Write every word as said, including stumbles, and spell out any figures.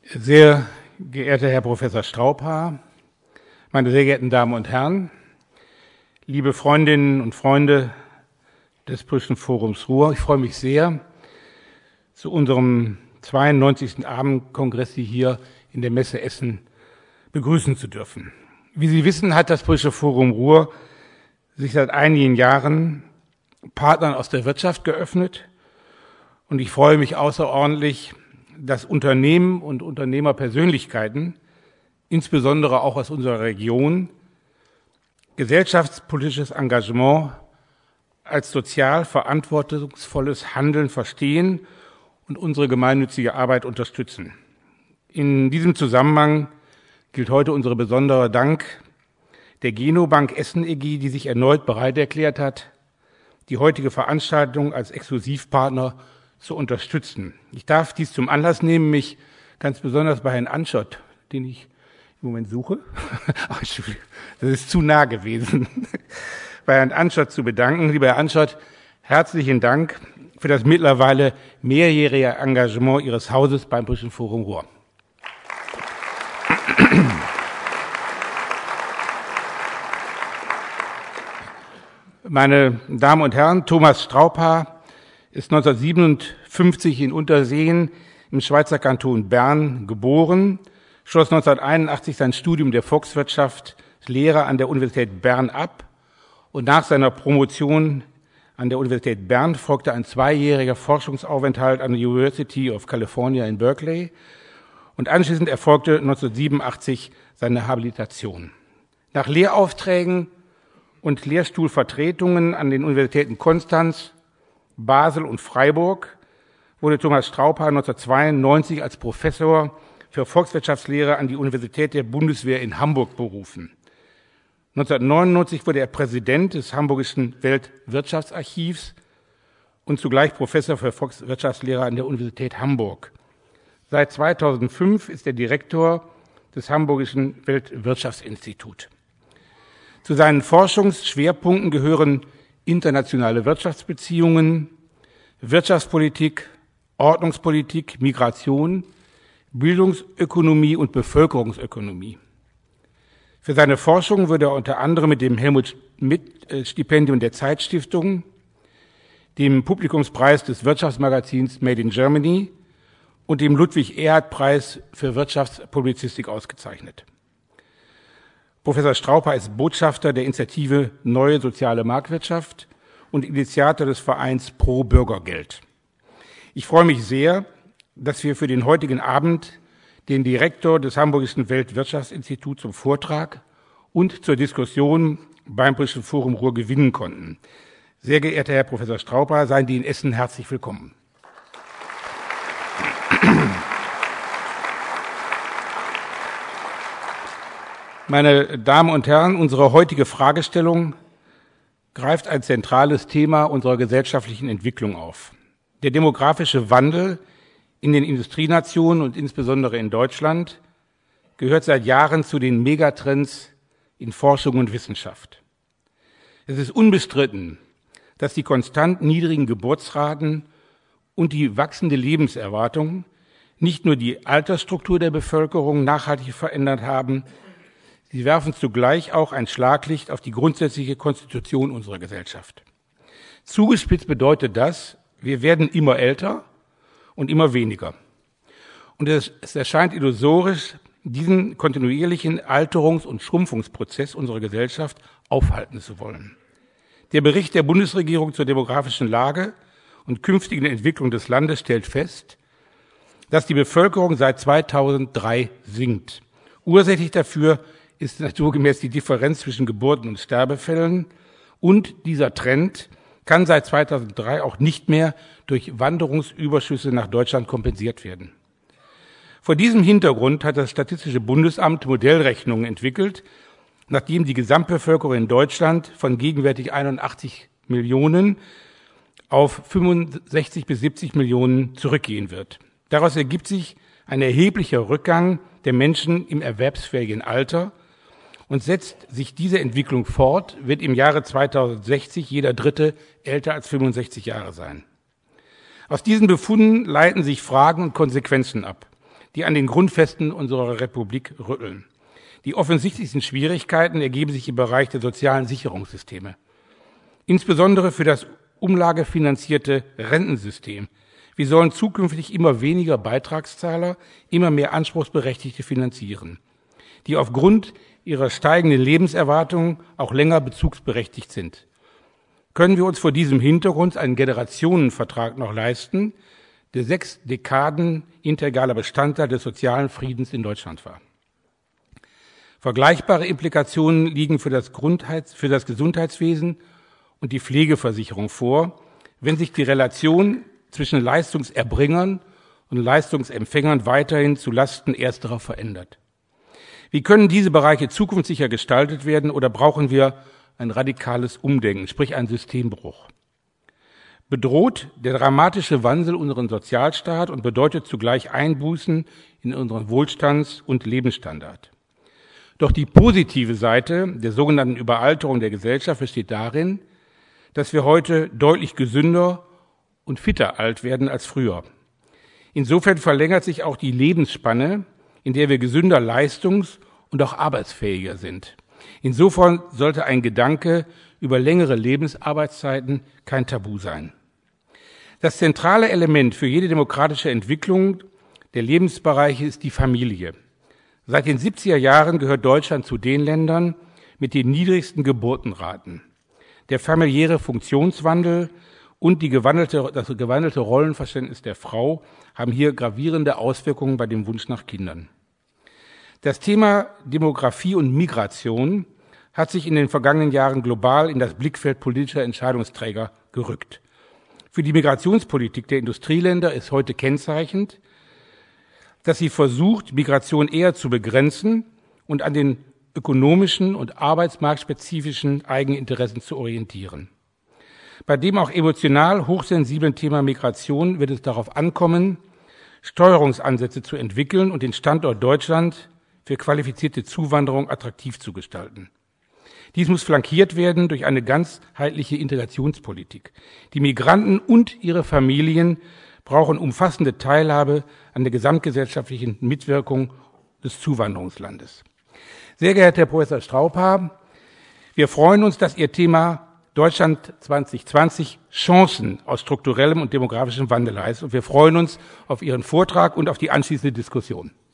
Sehr geehrter Herr Professor Straubhaar, meine sehr geehrten Damen und Herren, liebe Freundinnen und Freunde des Politischen Forums Ruhr, ich freue mich sehr, zu unserem zweiundneunzigsten Abendkongress Sie hier in der Messe Essen begrüßen zu dürfen. Wie Sie wissen, hat das Politische Forum Ruhr sich seit einigen Jahren Partnern aus der Wirtschaft geöffnet und ich freue mich außerordentlich, dass Unternehmen und Unternehmerpersönlichkeiten, insbesondere auch aus unserer Region, gesellschaftspolitisches Engagement als sozial verantwortungsvolles Handeln verstehen und unsere gemeinnützige Arbeit unterstützen. In diesem Zusammenhang gilt heute unser besonderer Dank der Genobank Essen E G, die sich erneut bereit erklärt hat, die heutige Veranstaltung als Exklusivpartner zu unterstützen. Ich darf dies zum Anlass nehmen, mich ganz besonders bei Herrn Anschott, den ich im Moment suche, ach, das ist zu nah gewesen, bei Herrn Anschott zu bedanken. Lieber Herr Anschott, herzlichen Dank für das mittlerweile mehrjährige Engagement Ihres Hauses beim Politischen Forum Ruhr. Meine Damen und Herren, Thomas Straubhaar ist neunzehnhundertsiebenundfünfzig in Unterseen im Schweizer Kanton Bern geboren, schloss neunzehnhunderteinundachtzig sein Studium der Volkswirtschaft Lehre an der Universität Bern ab und nach seiner Promotion an der Universität Bern folgte ein zweijähriger Forschungsaufenthalt an der University of California in Berkeley und anschließend erfolgte neunzehnhundertsiebenundachtzig seine Habilitation. Nach Lehraufträgen und Lehrstuhlvertretungen an den Universitäten Konstanz, Basel und Freiburg wurde Thomas Straubhaar neunzehnhundertzweiundneunzig als Professor für Volkswirtschaftslehre an die Universität der Bundeswehr in Hamburg berufen. neunzehnhundertneunundneunzig wurde er Präsident des Hamburgischen Weltwirtschaftsarchivs und zugleich Professor für Volkswirtschaftslehre an der Universität Hamburg. Seit zweitausendfünf ist er Direktor des Hamburgischen Weltwirtschaftsinstituts. Zu seinen Forschungsschwerpunkten gehören internationale Wirtschaftsbeziehungen, Wirtschaftspolitik, Ordnungspolitik, Migration, Bildungsökonomie und Bevölkerungsökonomie. Für seine Forschung wurde er unter anderem mit dem Helmut-Schmidt-Stipendium der Zeitstiftung, dem Publikumspreis des Wirtschaftsmagazins Made in Germany und dem Ludwig-Erhard-Preis für Wirtschaftspublizistik ausgezeichnet. Professor Straubhaar ist Botschafter der Initiative Neue Soziale Marktwirtschaft und Initiator des Vereins Pro Bürgergeld. Ich freue mich sehr, dass wir für den heutigen Abend den Direktor des Hamburgischen Weltwirtschaftsinstituts zum Vortrag und zur Diskussion beim Politischen Forum Ruhr gewinnen konnten. Sehr geehrter Herr Professor Straubhaar, seien Sie in Essen herzlich willkommen. Meine Damen und Herren, unsere heutige Fragestellung greift ein zentrales Thema unserer gesellschaftlichen Entwicklung auf. Der demografische Wandel in den Industrienationen und insbesondere in Deutschland gehört seit Jahren zu den Megatrends in Forschung und Wissenschaft. Es ist unbestritten, dass die konstant niedrigen Geburtsraten und die wachsende Lebenserwartung nicht nur die Altersstruktur der Bevölkerung nachhaltig verändert haben, sie werfen zugleich auch ein Schlaglicht auf die grundsätzliche Konstitution unserer Gesellschaft. Zugespitzt bedeutet das, wir werden immer älter und immer weniger. Und es, es erscheint illusorisch, diesen kontinuierlichen Alterungs- und Schrumpfungsprozess unserer Gesellschaft aufhalten zu wollen. Der Bericht der Bundesregierung zur demografischen Lage und künftigen Entwicklung des Landes stellt fest, dass die Bevölkerung seit zweitausenddrei sinkt. Ursächlich dafür ist naturgemäß die Differenz zwischen Geburten und Sterbefällen und dieser Trend kann seit zweitausenddrei auch nicht mehr durch Wanderungsüberschüsse nach Deutschland kompensiert werden. Vor diesem Hintergrund hat das Statistische Bundesamt Modellrechnungen entwickelt, nachdem die Gesamtbevölkerung in Deutschland von gegenwärtig einundachtzig Millionen auf fünfundsechzig bis siebzig Millionen zurückgehen wird. Daraus ergibt sich ein erheblicher Rückgang der Menschen im erwerbsfähigen Alter. Und setzt sich diese Entwicklung fort, wird im Jahre zweitausendsechzig jeder Dritte älter als fünfundsechzig Jahre sein. Aus diesen Befunden leiten sich Fragen und Konsequenzen ab. die an den Grundfesten unserer Republik rütteln. Die offensichtlichsten Schwierigkeiten ergeben sich im Bereich der sozialen Sicherungssysteme. Insbesondere für das umlagefinanzierte Rentensystem. Wir sollen zukünftig immer weniger Beitragszahler, immer mehr Anspruchsberechtigte finanzieren, die aufgrund ihrer steigenden Lebenserwartung auch länger bezugsberechtigt sind. Können wir uns vor diesem Hintergrund einen Generationenvertrag noch leisten, der sechs Dekaden integraler Bestandteil des sozialen Friedens in Deutschland war? Vergleichbare Implikationen liegen für das, Grundheits-, für das Gesundheitswesen und die Pflegeversicherung vor, wenn sich die Relation zwischen Leistungserbringern und Leistungsempfängern weiterhin zu Lasten ersterer verändert. Wie können diese Bereiche zukunftssicher gestaltet werden oder brauchen wir ein radikales Umdenken, sprich einen Systembruch? Bedroht der dramatische Wandel unseren Sozialstaat und bedeutet zugleich Einbußen in unseren Wohlstands- und Lebensstandard. Doch die positive Seite der sogenannten Überalterung der Gesellschaft besteht darin, dass wir heute deutlich gesünder und fitter alt werden als früher. Insofern verlängert sich auch die Lebensspanne, in der wir gesünder, leistungs- und auch arbeitsfähiger sind. Insofern sollte ein Gedanke über längere Lebensarbeitszeiten kein Tabu sein. Das zentrale Element für jede demokratische Entwicklung der Lebensbereiche ist die Familie. Seit den siebziger Jahren gehört Deutschland zu den Ländern mit den niedrigsten Geburtenraten. Der familiäre Funktionswandel und die gewandelte, das gewandelte Rollenverständnis der Frau haben hier gravierende Auswirkungen bei dem Wunsch nach Kindern. Das Thema Demografie und Migration hat sich in den vergangenen Jahren global in das Blickfeld politischer Entscheidungsträger gerückt. Für die Migrationspolitik der Industrieländer ist heute kennzeichnend, dass sie versucht, Migration eher zu begrenzen und an den ökonomischen und arbeitsmarktspezifischen Eigeninteressen zu orientieren. Bei dem auch emotional hochsensiblen Thema Migration wird es darauf ankommen, Steuerungsansätze zu entwickeln und den Standort Deutschland für qualifizierte Zuwanderung attraktiv zu gestalten. Dies muss flankiert werden durch eine ganzheitliche Integrationspolitik. Die Migranten und ihre Familien brauchen umfassende Teilhabe an der gesamtgesellschaftlichen Mitwirkung des Zuwanderungslandes. Sehr geehrter Herr Professor Straubhaar, wir freuen uns, dass Ihr Thema Deutschland zwanzig zwanzig Chancen aus strukturellem und demografischem Wandel heißt. Und wir freuen uns auf Ihren Vortrag und auf die anschließende Diskussion.